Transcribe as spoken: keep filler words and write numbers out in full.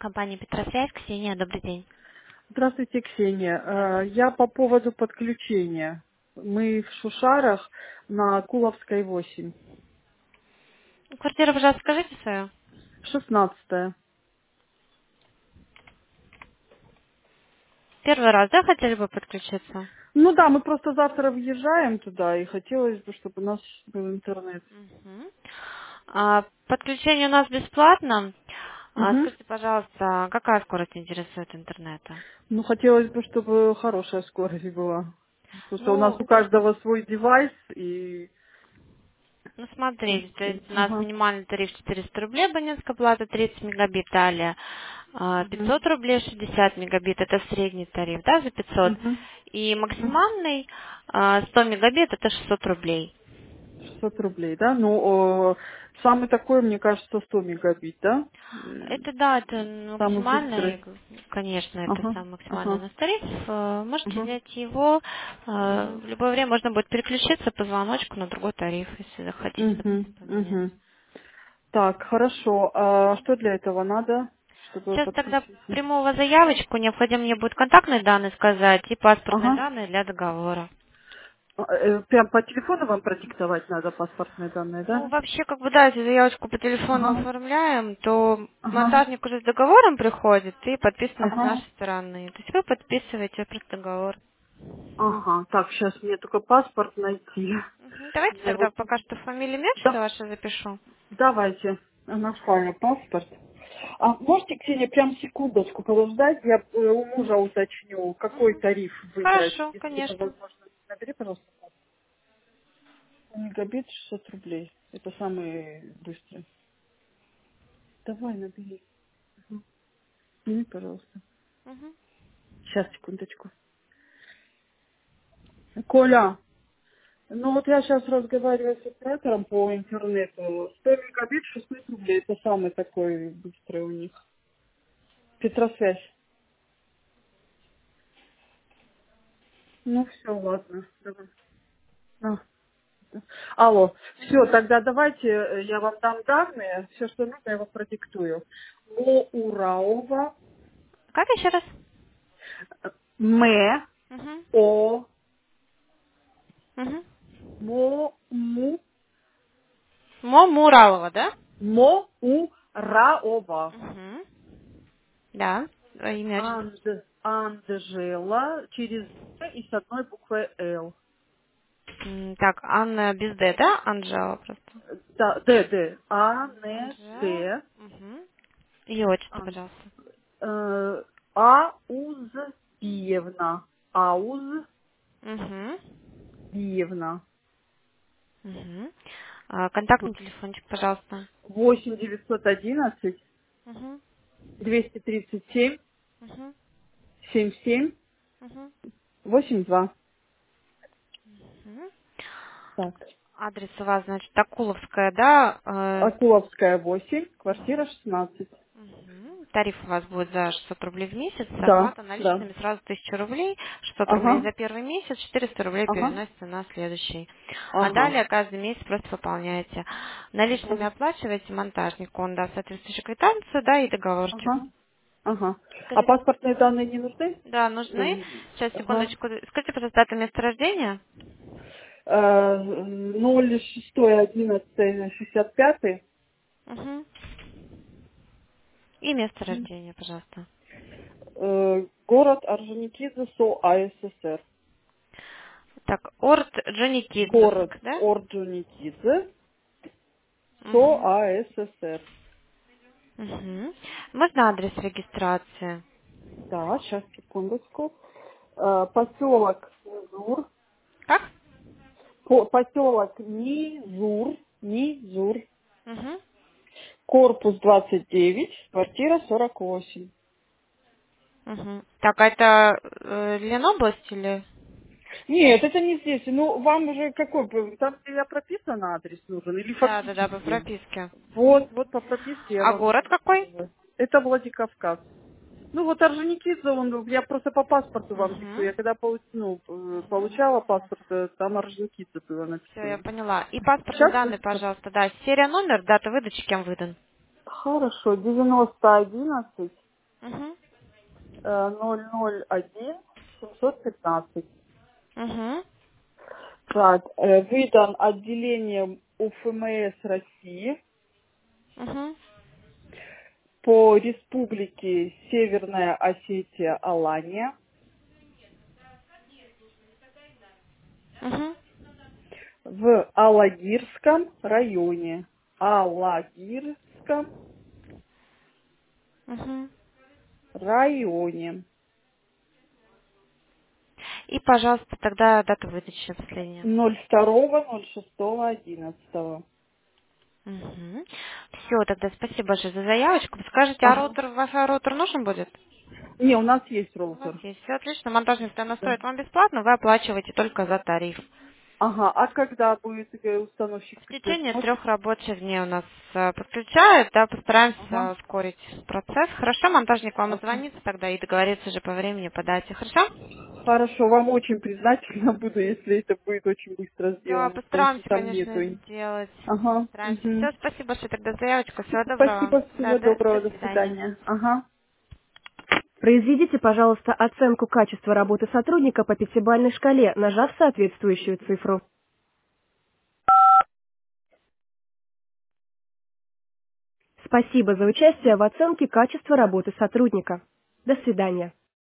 Компания Петросвязь, Ксения, добрый день. Здравствуйте, Ксения. Э, Здравствуйте. Я по поводу подключения. Мы в Шушарах на Куловской восемь. Квартира, пожалуйста, скажите свою. Шестнадцатая. Первый раз, да, хотели бы подключиться? Ну да, мы просто завтра въезжаем туда, и хотелось бы, чтобы у нас был интернет. Мгм. А, подключение у нас бесплатно. А, Мгм. скажите, пожалуйста, какая скорость интересует интернета? Ну, хотелось бы, чтобы хорошая скорость была. Потому что у нас Ну, у каждого свой девайс, и... ну смотрите, то есть у нас Ага. минимальный тариф четыреста рублей, абонентская плата тридцать мегабит, далее а, Мгм. пятьсот рублей шестьдесят мегабит, это средний тариф, да, за пятьсот. Мгм. И Мгм. максимальный а, сто мегабит, это шестьсот рублей. шестьсот рублей, да? Ну, о, самый такой, мне кажется, сто мегабит, да? Э, Это да, это Самый максимальный, быстрый. конечно, это Ага, самый максимальный у ага, нас тариф. Э, Можете ага, взять его, э, ага. в любое время можно будет переключиться по звоночку на другой тариф, если захотите, Угу, допустим, поменять. угу. Так, хорошо. А что для этого надо, чтобы Сейчас тогда подключиться? приму у вас заявочку, необходимо мне будет контактные данные сказать и паспортные Ага. данные для договора. А, э, Прям по телефону вам продиктовать надо паспортные данные, Ну, да? вообще, как бы, да, если заявочку по телефону Ага, оформляем, то ага, монтажник уже с договором приходит и подписано с ага, нашей стороны. То есть вы подписываете просто договор. ага. Так, сейчас мне только паспорт найти. Мгм. Давайте Я тогда его... пока что фамилию, имя, Да, отчество ваше запишу. давайте. Нашла паспорт. А можете, Ксения, прям секундочку подождать? Я э, у мужа уточню, какой Мгм. тариф выбрать, Хорошо, если это конечно. возможно. Набери, пожалуйста. Мегабит шестьсот рублей. Это самый быстрый. Давай, набери. Мгм. Сними, пожалуйста. Мгм. Сейчас, секундочку. Коля, ну вот я сейчас разговариваю с оператором по интернету. сто мегабит шестьсот рублей. Это самый такой быстрый у них. Петросвязь. Ну все, ладно. Давай. А. Алло, все, тогда давайте э, я вам дам данные, все, что нужно, я вам продиктую. Моураова, Как еще раз? М, Угу. О, Угу. Мо, Му, Мо Муралова, да? Моураова. Угу. Да. А имя, отчество. Анд, Анжела через «Д» и с одной буквой Л. М, Так, Анна без Д, да? Анжела просто. Да, Д, Д. А, Н, Анжела. Д. Угу. И отчество, А, пожалуйста. э, Аузбиевна. Аузбиевна. Угу. Угу. А, контактный телефончик, пожалуйста. восемь девятьсот одиннадцать Угу. двести тридцать семь Угу. семьдесят семь Угу. восемьдесят два. Угу. Так. Адрес у вас, значит, Акуловская, да? э, Акуловская восемь, квартира Мгм. шестнадцать. Мгм. Тариф у вас будет за шестьсот рублей в месяц, Да, оплата да. наличными сразу тысяча рублей, шестьсот рублей Ага, за первый месяц, четыреста рублей ага, переносится на следующий. А ага, далее каждый месяц просто пополняете. Наличными ага, оплачиваете монтажник, он даст соответствующую квитанцию, да, и договорчик. ага, ага. А Скажите, паспортные данные не нужны? да, нужны. Эм, Сейчас, Ага. секундочку. Скажите, пожалуйста, дата место рождения? Э, ноль шестое одиннадцатое шестьдесят пятый. Угу. И место рождения, пожалуйста. Э, город Орджоникидзе, СО АССР. Так, Орт Город Джоникидзевск, да? Орджоникидзе, СО Угу. АССР. Угу. Можно адрес регистрации? Да, сейчас, секундочку. Э, поселок Низур. Как? По- поселок Низур. Низур. Угу. Корпус двадцать девять, квартира сорок восемь. Угу. Так, а это э, Ленобласть или? Нет, это не здесь. Ну, вам уже какой? бы- Там, где я прописана, адрес нужен? Или Да, да, да, по фактически? прописке. Вот, вот по прописке я А вам город какой? продиктовала. Это Владикавказ. Ну, вот Орджоникидзе, он, я просто по паспорту вам диктую. Угу. Я когда полу- ну, э, получала паспорт, э, там Орджоникидзе было Все, я написано. поняла. И паспортные Сейчас данные, быстро. пожалуйста, да. Серия, номер, дата выдачи, кем выдан. Хорошо, девяносто одиннадцать. Угу. э, ноль ноль один семьсот пятнадцать. Угу. Так, э, выдан отделением УФМС России Угу. по Республике Северная Осетия Алания Угу. в Алагирском районе. Алагирском Угу. районе. И, пожалуйста, тогда дату выдачи последняя. ноль второго ноль шестого одиннадцатого. Угу. Все, тогда спасибо большое за заявочку. Скажите, а Ага. роутер, Wi-Fi роутер нужен будет? Не, у нас есть У вас роутер. есть. Все отлично. Монтажник тогда Да. настроит вам бесплатно, вы оплачиваете только за тариф. Ага, а когда будет э, установщик В придет? течение Можете? трех рабочих дней у нас э, подключают, да, постараемся Ага. ускорить процесс. Хорошо, монтажник вам Ага. звонит тогда и договорится же по времени, по дате. Хорошо? Хорошо, вам очень признательна буду, если это будет очень быстро Да, сделано, потому что постараемся, там нету. конечно, сделать. Ага. Постараемся. Угу. Все, спасибо большое тогда за заявочку. Всего доброго. Спасибо, Да, всего до, до доброго, до свидания. свидания. Ага. Произведите, пожалуйста, оценку качества работы сотрудника по пятибалльной шкале, нажав соответствующую цифру. Спасибо за участие в оценке качества работы сотрудника. До свидания.